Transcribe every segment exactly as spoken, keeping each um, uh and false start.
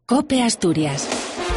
COPE Asturias.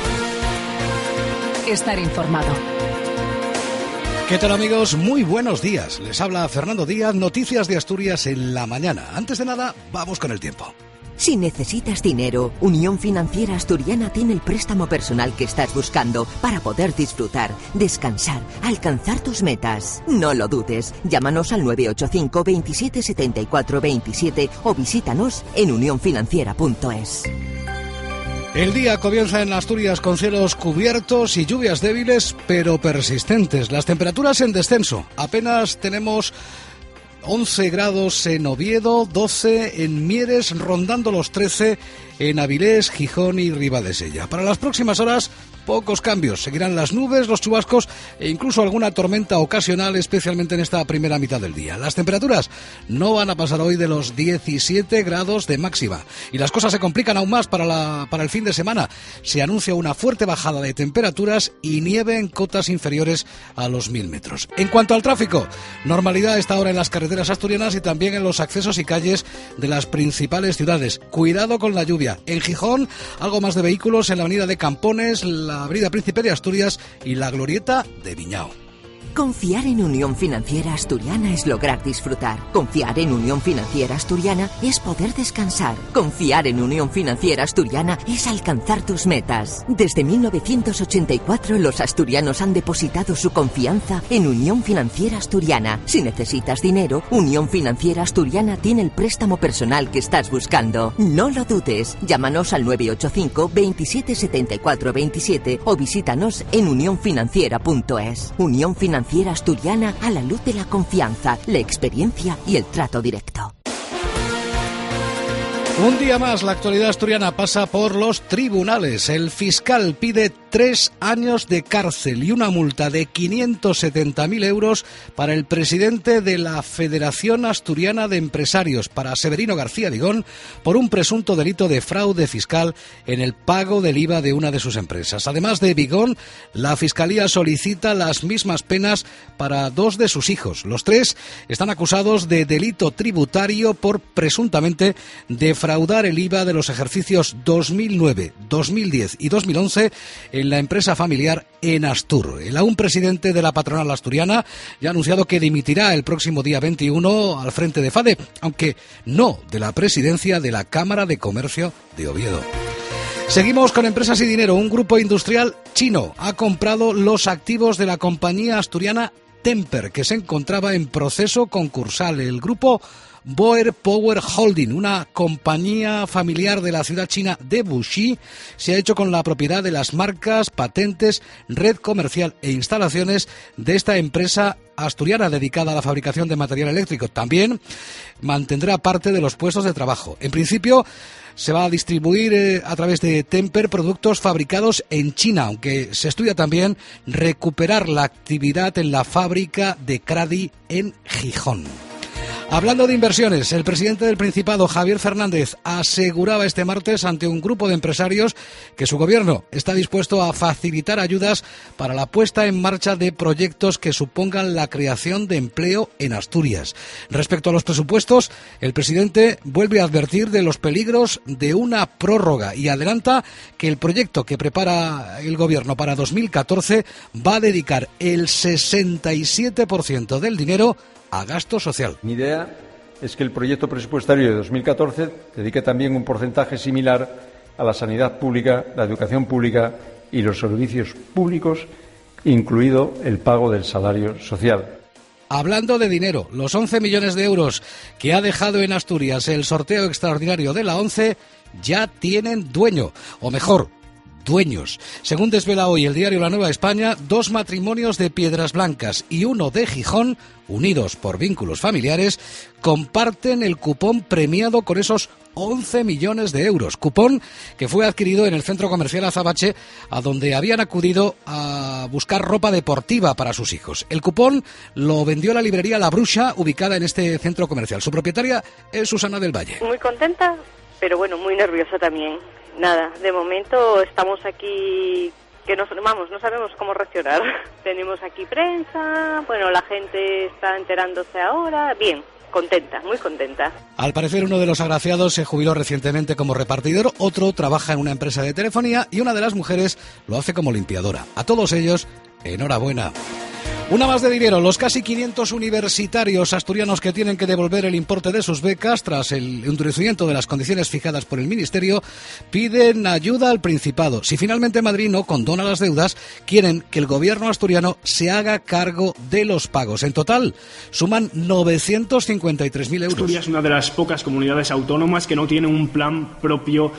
Estar informado. ¿Qué tal, amigos? Muy buenos días. Les habla Fernando Díaz, Noticias de Asturias en la mañana. Antes de nada, vamos con el tiempo. Si necesitas dinero, Unión Financiera Asturiana tiene el préstamo personal que estás buscando para poder disfrutar, descansar, alcanzar tus metas. No lo dudes. Llámanos al nueve ocho cinco, veintisiete setenta y cuatro veintisiete o visítanos en unión financiera punto es. El día comienza en Asturias con cielos cubiertos y lluvias débiles pero persistentes. Las temperaturas en descenso. Apenas tenemos once grados en Oviedo, doce en Mieres, rondando los trece en Avilés, Gijón y Ribadesella. Para las próximas horas, pocos cambios. Seguirán las nubes, los chubascos e incluso alguna tormenta ocasional, especialmente en esta primera mitad del día. Las temperaturas no van a pasar hoy de los diecisiete grados de máxima. Y las cosas se complican aún más para, la, para el fin de semana. Se anuncia una fuerte bajada de temperaturas y nieve en cotas inferiores a los mil metros. En cuanto al tráfico, normalidad a esta hora en las carreteras asturianas y también en los accesos y calles de las principales ciudades. Cuidado con la lluvia. En Gijón, algo más de vehículos en la avenida de Campones, la avenida Príncipe de Asturias y la glorieta de Viñao. Confiar en Unión Financiera Asturiana es lograr disfrutar. Confiar en Unión Financiera Asturiana es poder descansar. Confiar en Unión Financiera Asturiana es alcanzar tus metas. Desde mil novecientos ochenta y cuatro los asturianos han depositado su confianza en Unión Financiera Asturiana. Si necesitas dinero, Unión Financiera Asturiana tiene el préstamo personal que estás buscando. No lo dudes. Llámanos al nueve ocho cinco, veintisiete setenta y cuatro veintisiete o visítanos en unión financiera punto es. Unión Financiera Asturiana, a la luz de la confianza, la experiencia y el trato directo. Un día más, la actualidad asturiana pasa por los tribunales. El fiscal pide tres años de cárcel y una multa de quinientos setenta mil euros para el presidente de la Federación Asturiana de Empresarios, para Severino García Digón, por un presunto delito de fraude fiscal en el pago del I V A de una de sus empresas. Además de Vigón, la Fiscalía solicita las mismas penas para dos de sus hijos. Los tres están acusados de delito tributario por presuntamente defraudar fraudar el I V A de los ejercicios dos mil nueve, dos mil diez y dos mil once en la empresa familiar Enastur. El aún presidente de la patronal asturiana ya ha anunciado que dimitirá el próximo día veintiuno al frente de FADE, aunque no de la presidencia de la Cámara de Comercio de Oviedo. Seguimos con empresas y dinero. Un grupo industrial chino ha comprado los activos de la compañía asturiana Temper, que se encontraba en proceso concursal. El grupo Boer Power Holding, una compañía familiar de la ciudad china de Wuxi, se ha hecho con la propiedad de las marcas, patentes, red comercial e instalaciones de esta empresa asturiana dedicada a la fabricación de material eléctrico. También mantendrá parte de los puestos de trabajo. En principio, se va a distribuir eh, a través de Temper productos fabricados en China, aunque se estudia también recuperar la actividad en la fábrica de Cradi en Gijón. Hablando de inversiones, el presidente del Principado, Javier Fernández, aseguraba este martes ante un grupo de empresarios que su gobierno está dispuesto a facilitar ayudas para la puesta en marcha de proyectos que supongan la creación de empleo en Asturias. Respecto a los presupuestos, el presidente vuelve a advertir de los peligros de una prórroga y adelanta que el proyecto que prepara el gobierno para dos mil catorce va a dedicar el sesenta y siete por ciento del dinero a gasto social. Mi idea es que el proyecto presupuestario de dos mil catorce dedique también un porcentaje similar a la sanidad pública, la educación pública y los servicios públicos, incluido el pago del salario social. Hablando de dinero, los once millones de euros que ha dejado en Asturias el sorteo extraordinario de la ONCE ya tienen dueño, o mejor, dueños. Según desvela hoy el diario La Nueva España, dos matrimonios de Piedras Blancas y uno de Gijón, unidos por vínculos familiares, comparten el cupón premiado con esos once millones de euros. Cupón que fue adquirido en el centro comercial Azabache, a donde habían acudido a buscar ropa deportiva para sus hijos. El cupón lo vendió la librería La Bruxa, ubicada en este centro comercial. Su propietaria es Susana del Valle. Muy contenta, pero bueno, muy nerviosa también. Nada, de momento estamos aquí que no, vamos, no sabemos cómo reaccionar. Tenemos aquí prensa, bueno, la gente está enterándose ahora, bien. contenta, muy contenta. Al parecer, uno de los agraciados se jubiló recientemente como repartidor, otro trabaja en una empresa de telefonía y una de las mujeres lo hace como limpiadora. A todos ellos, enhorabuena. Una más de dinero. Los casi quinientos universitarios asturianos que tienen que devolver el importe de sus becas tras el endurecimiento de las condiciones fijadas por el Ministerio piden ayuda al Principado. Si finalmente Madrid no condona las deudas, quieren que el gobierno asturiano se haga cargo de los pagos. En total, suman novecientos cincuenta y tres mil euros. Asturias es una de las pocas comunidades autónomas que no tiene un plan propio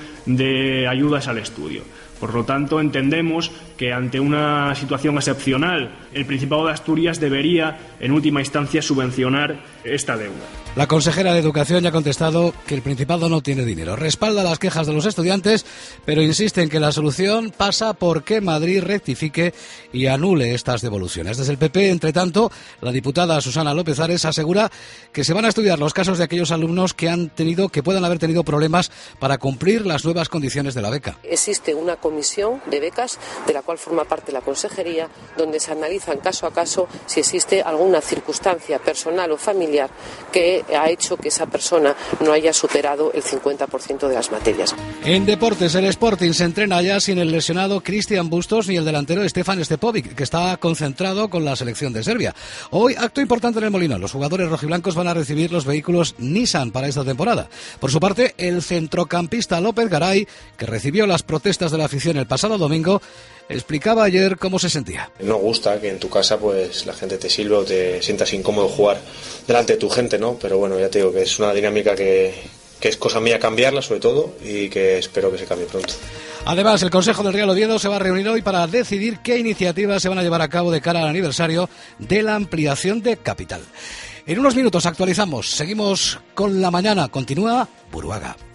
de ayudas al estudio. Por lo tanto, entendemos que ante una situación excepcional, el Principado de Asturias debería, en última instancia, subvencionar esta deuda. La consejera de Educación ya ha contestado que el Principado no tiene dinero. Respalda las quejas de los estudiantes, pero insiste en que la solución pasa por que Madrid rectifique y anule estas devoluciones. Desde el P P, entre tanto, la diputada Susana López Ares asegura que se van a estudiar los casos de aquellos alumnos que han tenido, que puedan haber tenido problemas para cumplir las nuevas condiciones de la beca. Existe una comisión de becas de la cual forma parte la Consejería, donde se analizan caso a caso si existe alguna circunstancia personal o familiar que ha hecho que esa persona no haya superado el cincuenta por ciento de las materias. En deportes, el Sporting se entrena ya sin el lesionado Cristian Bustos ni el delantero Stefan Stepovic, que está concentrado con la selección de Serbia. Hoy, acto importante en el Molinón. Los jugadores rojiblancos van a recibir los vehículos Nissan para esta temporada. Por su parte, el centrocampista López Garay, que recibió las protestas de la afición el pasado domingo, explicaba ayer cómo se sentía. No gusta que en tu casa pues la gente te silbe o te sientas incómodo jugar delante de tu gente, ¿no? Pero bueno, ya te digo que es una dinámica que, que es cosa mía cambiarla, sobre todo, y que espero que se cambie pronto. Además, el Consejo del Real Oviedo se va a reunir hoy para decidir qué iniciativas se van a llevar a cabo de cara al aniversario de la ampliación de capital. En unos minutos actualizamos. Seguimos con la mañana. Continúa Buruaga.